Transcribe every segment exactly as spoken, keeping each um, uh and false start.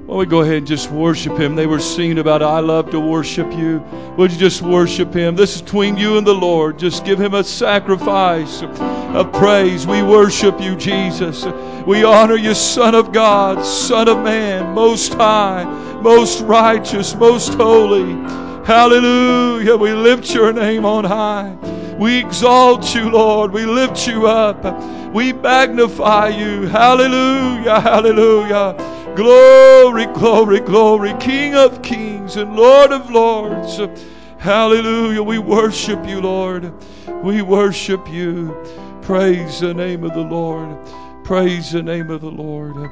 Why don't we go ahead and just worship Him? They were singing about, I love to worship you. Would you just worship Him? This is between you and the Lord. Just give Him a sacrifice of praise. We worship you, Jesus. We honor you, Son of God, Son of Man, Most High, Most Righteous, Most Holy. Hallelujah. We lift your name on high. We exalt you, Lord. We lift you up. We magnify you. Hallelujah. Hallelujah. Glory, glory, glory. King of kings and Lord of lords. Hallelujah. We worship you, Lord. We worship you. Praise the name of the Lord. Praise the name of the Lord.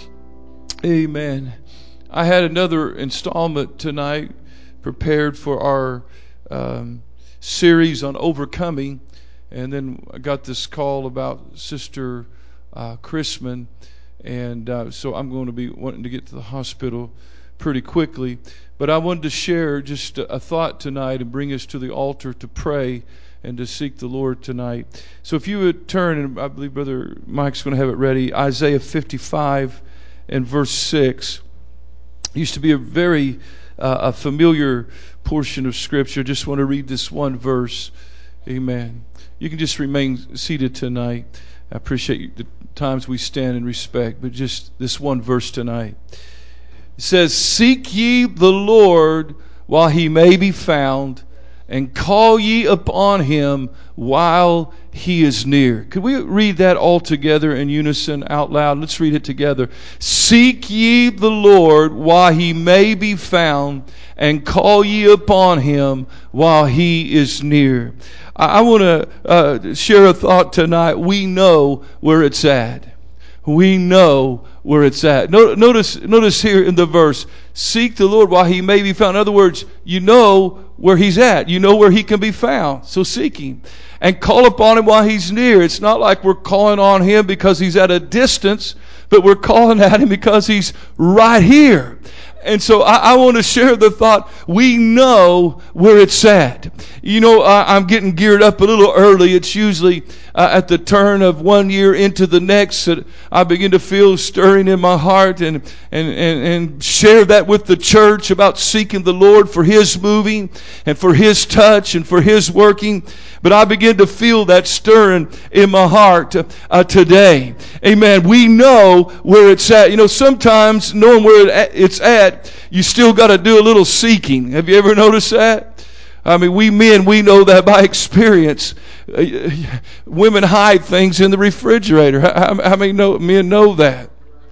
Amen. I had another installment tonight prepared for our um, series on overcoming. And then I got this call about Sister uh, Chrisman. And uh, so I'm going to be wanting to get to the hospital pretty quickly. But I wanted to share just a, a thought tonight and bring us to the altar to pray and to seek the Lord tonight. So if you would turn, and I believe Brother Mike's going to have it ready, Isaiah fifty-five and verse six. It used to be a very uh, a familiar portion of Scripture. I just want to read this one verse. Amen. You can just remain seated tonight. I appreciate the times we stand in respect, but just this one verse tonight. It says, seek ye the Lord while he may be found, and call ye upon him while he is near. Could we read that all together in unison out loud? Let's read it together. Seek ye the Lord while he may be found, and call ye upon him while he is near. I want to uh, share a thought tonight. We know where it's at. We know where it's at. Notice, notice here in the verse, seek the Lord while he may be found. In other words, you know where he's at. You know where he can be found. So seek him. And call upon him while he's near. It's not like we're calling on him because he's at a distance, but we're calling at him because he's right here. And so I, I want to share the thought, we know where it's at. You know, I, I'm getting geared up a little early. It's usually uh, at the turn of one year into the next that I begin to feel stirring in my heart and, and, and, and share that with the church about seeking the Lord for His moving and for His touch and for His working. But I begin to feel that stirring in my heart uh, today. Amen. We know where it's at. You know, sometimes knowing where it's at, you still got to do a little seeking. Have you ever noticed that? I mean, we men, we know that by experience. Uh, women hide things in the refrigerator. How, how many know, men know that?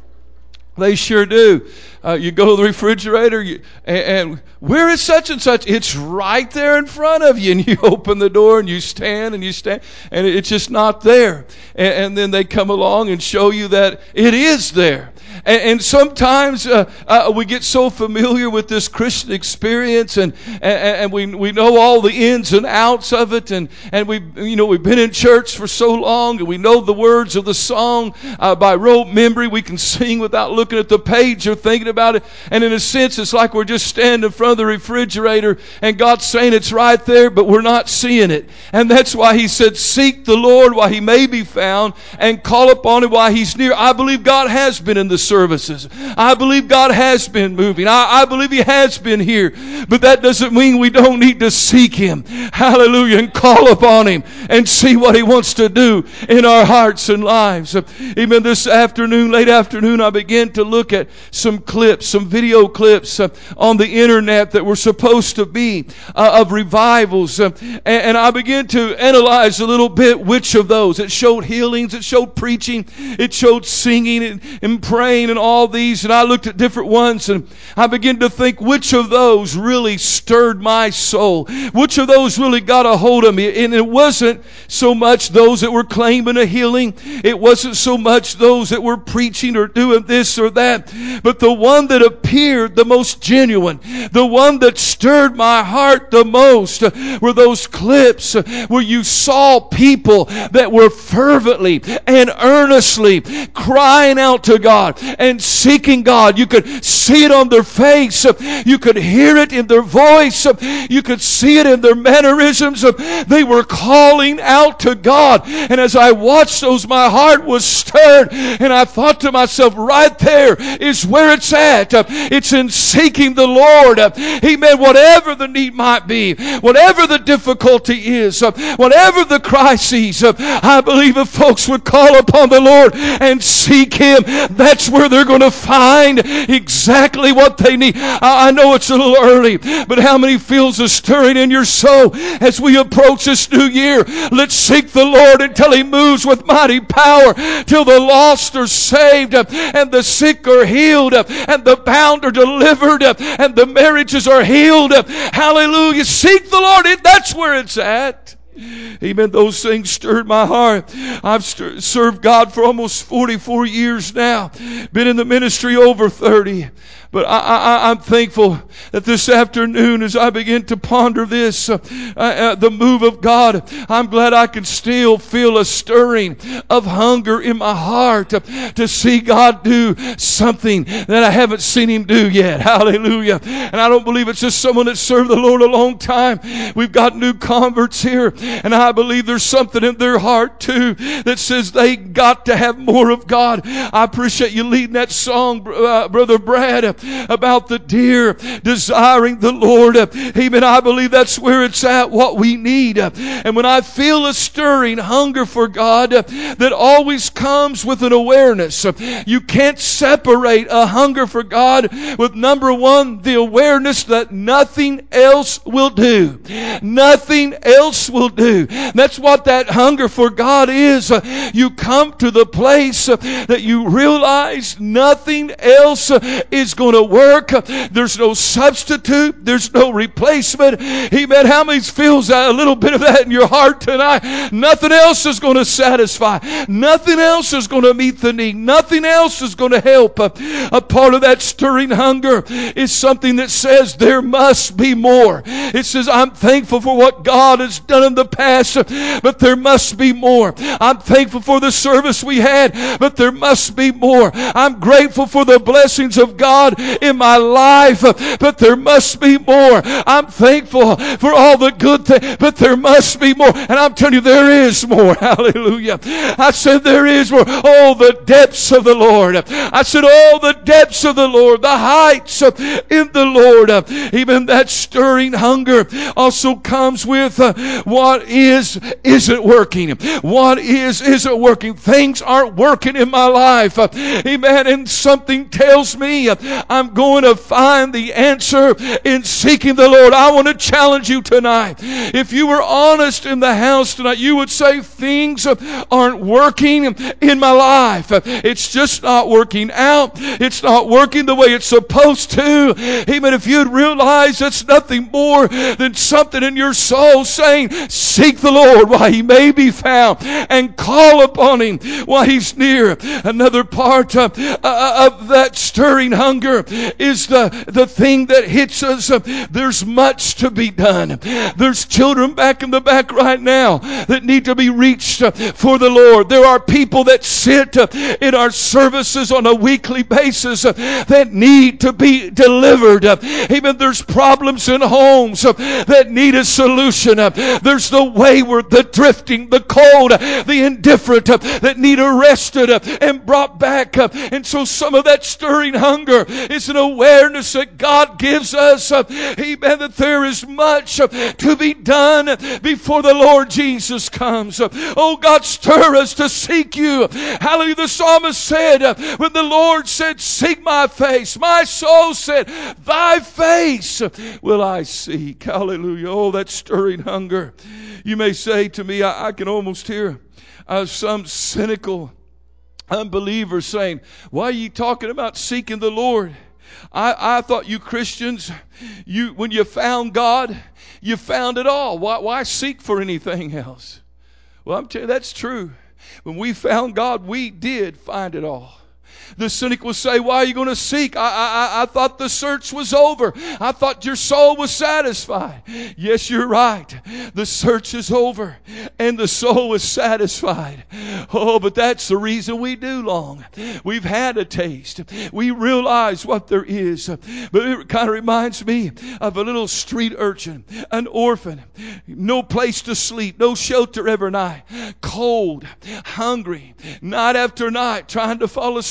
They sure do. Uh, you go to the refrigerator, you, and, and where is such and such? It's right there in front of you. And you open the door and you stand and you stand, and it's just not there. And, and then they come along and show you that it is there. And, and sometimes uh, uh, we get so familiar with this Christian experience, and, and, and we we know all the ins and outs of it, and and we you know we've been in church for so long, and we know the words of the song uh, by rote memory. We can sing without looking at the page or thinking about it. And in a sense, it's like we're just standing in front of the refrigerator, and God's saying it's right there, but we're not seeing it. And that's why He said, "Seek the Lord while He may be found, and call upon Him while He's near." I believe God has been in the services. I believe God has been moving. I, I believe He has been here. But that doesn't mean we don't need to seek Him. Hallelujah. And call upon Him and see what He wants to do in our hearts and lives. Even this afternoon, late afternoon, I began to look at some clips, some video clips uh, on the internet that were supposed to be uh, of revivals. Uh, and, and I began to analyze a little bit which of those. It showed healings. It showed preaching. It showed singing and, and praying and all these, and I looked at different ones, and I began to think which of those really stirred my soul, which of those really got a hold of me. And it wasn't so much those that were claiming a healing, it wasn't so much those that were preaching or doing this or that, but the one that appeared the most genuine, the one that stirred my heart the most, were those clips where you saw people that were fervently and earnestly crying out to God and seeking God. You could see it on their face. You could hear it in their voice. You could see it in their mannerisms. They were calling out to God. And as I watched those, my heart was stirred. And I thought to myself, right there there is where it's at. It's in seeking the Lord. Amen. Whatever the need might be, whatever the difficulty is, whatever the crises, I believe if folks would call upon the Lord and seek Him, that's where they're going to find exactly what they need. I know it's a little early, but how many feels a stirring in your soul as we approach this new year? Let's seek the Lord until He moves with mighty power, till the lost are saved and the sick are healed and the bound are delivered and the marriages are healed. Hallelujah. Seek the Lord. That's where it's at. Amen. Those things stirred my heart. I've st- served God for almost forty-four years now. Been in the ministry over thirty. But I, I, I'm thankful that this afternoon, as I begin to ponder this, uh, uh, the move of God, I'm glad I can still feel a stirring of hunger in my heart uh, to see God do something that I haven't seen Him do yet. Hallelujah. And I don't believe it's just someone that served the Lord a long time. We've got new converts here, and I believe there's something in their heart too that says they got to have more of God. I appreciate you leading that song, uh, Brother Brad, about the deer desiring the Lord. Amen. I believe that's where it's at, what we need. And when I feel a stirring hunger for God that always comes with an awareness, you can't separate a hunger for God with, number one, the awareness that nothing else will do. Nothing else will do. That's what that hunger for God is. You come to the place that you realize nothing else is going to work. There's no substitute. There's no replacement. Amen. How many feels a little bit of that in your heart tonight? Nothing else is going to satisfy. Nothing else is going to meet the need. Nothing else is going to help. A part of that stirring hunger is something that says there must be more. It says, I'm thankful for what God has done in the past, but there must be more. I'm thankful for the service we had, but there must be more. I'm grateful for the blessings of God in my life, but there must be more. I'm thankful for all the good things, but there must be more. And I'm telling you, there is more. Hallelujah. I said there is more. Oh, the depths of the Lord. I said, oh, the depths of the Lord, the heights in the Lord. Even that stirring hunger also comes with uh, what is, isn't working. What is, isn't working. Things aren't working in my life. Amen. And something tells me I'm going to find the answer in seeking the Lord. I want to challenge you tonight. If you were honest in the house tonight, you would say things aren't working in my life. It's just not working out. It's not working the way it's supposed to. Amen. If you'd realize that's nothing more than something in your soul saying, seek the Lord while He may be found and call upon Him while He's near. Another part of, uh, of that stirring hunger is the, the thing that hits us. There's much to be done. There's children back in the back right now that need to be reached for the Lord. There are people that sit in our services on a weekly basis that need to be delivered. Even there's problems in homes that need a solution. There's the wayward, the drifting, the cold, the indifferent that need arrested and brought back. And so some of that stirring hunger is an awareness that God gives us. Amen. That there is much to be done before the Lord Jesus comes. Oh God, stir us to seek you. Hallelujah. The psalmist said, when the Lord said, seek my face, my soul said, thy face will I seek. Hallelujah. Oh, that stirring hunger. You may say to me, I, I can almost hear uh, some cynical unbelievers saying, why are you talking about seeking the Lord? I, I thought you Christians, you when you found God, you found it all. Why, why seek for anything else? Well, I'm telling you, that's true. When we found God, we did find it all. The cynic will say, why are you going to seek? I, I, I thought the search was over. I thought your soul was satisfied. Yes, you're right. The search is over and the soul is satisfied. Oh, but that's the reason we do long. We've had a taste. We realize what there is. But it kind of reminds me of a little street urchin, an orphan, no place to sleep, no shelter every night, cold, hungry, night after night, trying to fall asleep.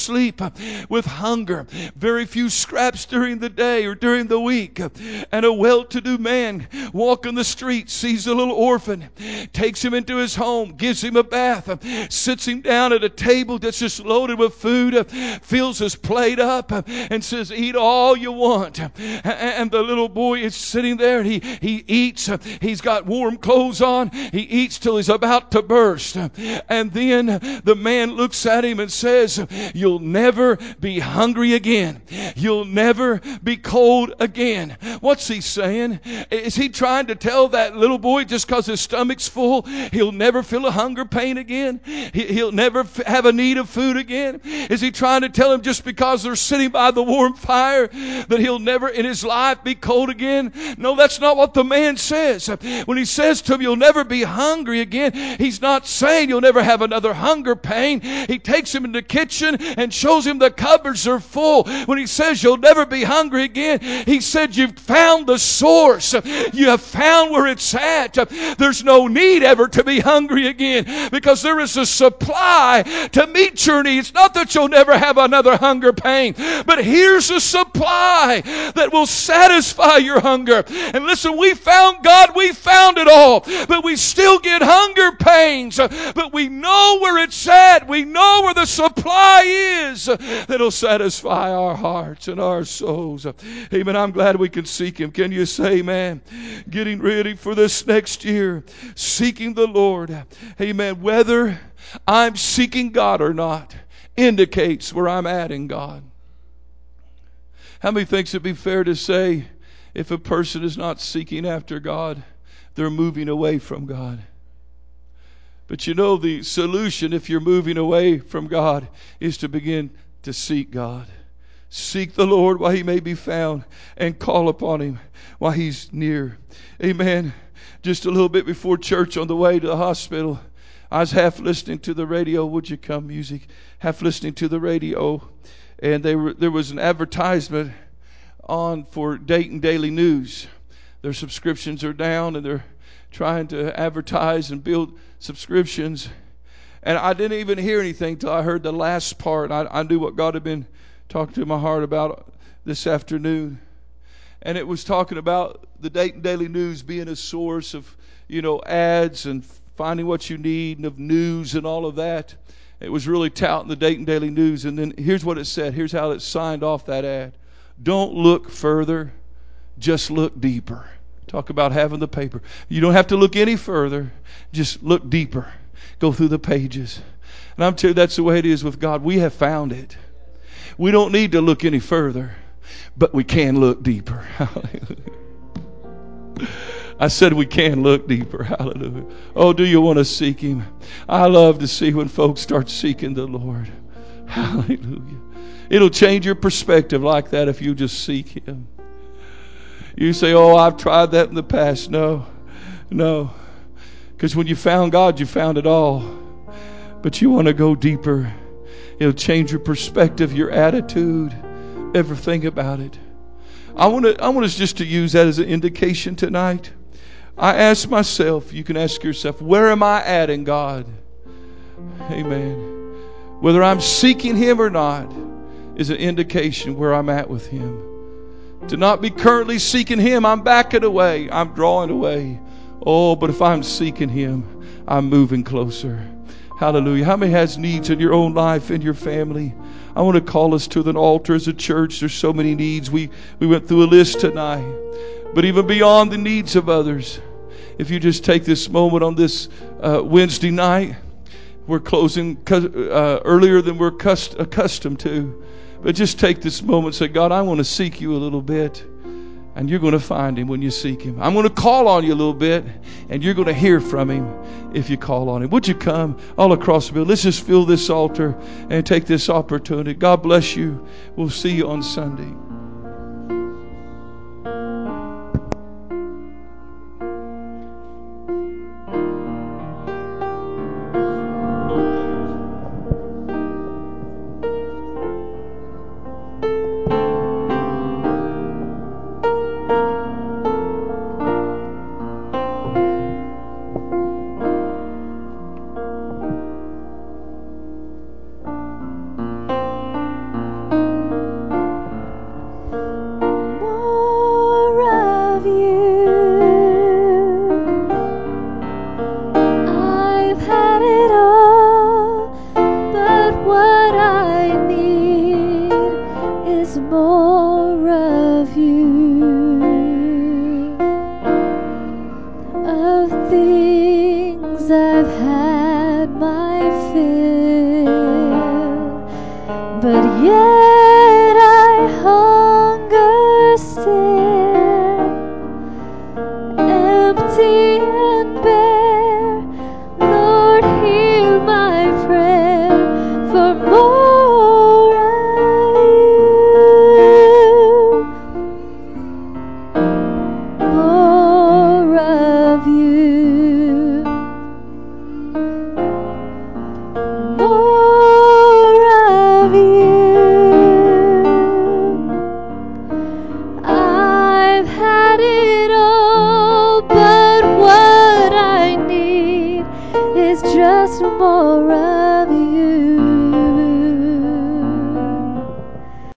asleep with hunger, very few scraps during the day or during the week. And a well-to-do man walking the street sees a little orphan, takes him into his home, gives him a bath, sits him down at a table that's just loaded with food, fills his plate up, and says, eat all you want. And the little boy is sitting there, and he, he eats. He's got warm clothes on. He eats till he's about to burst. And then the man looks at him and says, you'll never be hungry again. You'll never be cold again. What's he saying? Is he trying to tell that little boy just because his stomach's full, he'll never feel a hunger pain again? He'll never have a need of food again? Is he trying to tell him just because they're sitting by the warm fire that he'll never in his life be cold again? No, that's not what the man says. When he says to him, you'll never be hungry again, he's not saying you'll never have another hunger pain. He takes him in the kitchen and shows him the cupboards are full. When he says you'll never be hungry again, he said you've found the source. You have found where it's at. There's no need ever to be hungry again because there is a supply to meet your needs. Not that you'll never have another hunger pain, but here's a supply that will satisfy your hunger. And listen, we found God, we found it all, but we still get hunger pains. But we know where it's at. We know where the supply is that'll satisfy our hearts and our souls. Amen. I'm glad we can seek Him. Can you say amen? Getting ready for this next year, seeking the Lord. Amen. Whether I'm seeking God or not indicates where I'm at in God. How many thinks it'd be fair to say if a person is not seeking after God, they're moving away from God? But you know, the solution if you're moving away from God is to begin to seek God. Seek the Lord while He may be found and call upon Him while He's near. Amen. Just a little bit before church on the way to the hospital, I was half listening to the radio. Would you come, music? Half listening to the radio. And they were, there was an advertisement on for Dayton Daily News. Their subscriptions are down and they're trying to advertise and build subscriptions. And I didn't even hear anything till I heard the last part. I, I knew what God had been talking to my heart about this afternoon. And it was talking about the Dayton Daily News being a source of, you know, ads and finding what you need and of news and all of that. It was really touting the Dayton Daily News. And then here's what it said. Here's how it signed off that ad. Don't look further, just look deeper. Talk about having the paper. You don't have to look any further. Just look deeper. Go through the pages. And I'm telling you, that's the way it is with God. We have found it. We don't need to look any further, but we can look deeper. Hallelujah. I said we can look deeper. Hallelujah. Oh, do you want to seek Him? I love to see when folks start seeking the Lord. Hallelujah. It'll change your perspective like that if you just seek Him. You say, oh, I've tried that in the past. No, no. Because when you found God, you found it all. But you want to go deeper. It'll change your perspective, your attitude, everything about it. I want to, I want us just to use that as an indication tonight. I ask myself, you can ask yourself, where am I at in God? Amen. Whether I'm seeking Him or not is an indication where I'm at with Him. To not be currently seeking Him, I'm backing away. I'm drawing away. Oh, but if I'm seeking Him, I'm moving closer. Hallelujah. How many has needs in your own life, in your family? I want to call us to the altar as a church. There's so many needs. We, we went through a list tonight. But even beyond the needs of others, if you just take this moment on this uh, Wednesday night, we're closing uh, earlier than we're cust- accustomed to. But just take this moment and say, God, I want to seek You a little bit. And you're going to find Him when you seek Him. I'm going to call on You a little bit. And you're going to hear from Him if you call on Him. Would you come all across the building? Let's just fill this altar and take this opportunity. God bless you. We'll see you on Sunday. just more of you, of things I've had my fill, but yet I hunger still, empty and bare. Lord, hear my prayer for more of you, more of you, more of you. I've had it all, but what I need is just more of you.